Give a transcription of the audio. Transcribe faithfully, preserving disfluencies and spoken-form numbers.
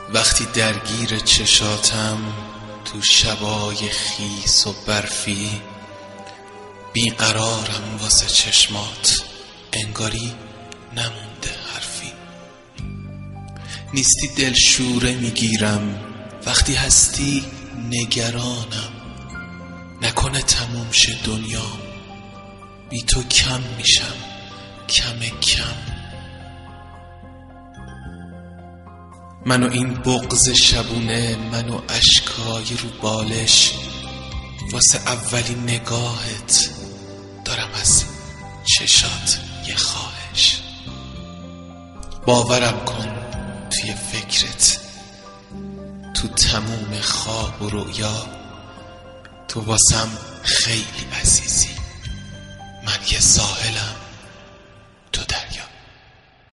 وقتی درگیر چشاتم تو شبای خیس و برفی، بیقرارم واسه چشمات، انگاری نمونده حرفی. نیستی دلشوره میگیرم، وقتی هستی نگرانم، نکنه تموم شه دنیام، بی تو کم میشم کم کم. منو این بغض شبونه، منو اشکای رو بالش، واسه اولین نگاهت دارم از چشات یه خواهش. باورم کن توی فکرت، تو تموم خواب و رؤیا، تو واسم خیلی عزیزی، من یه ساحلم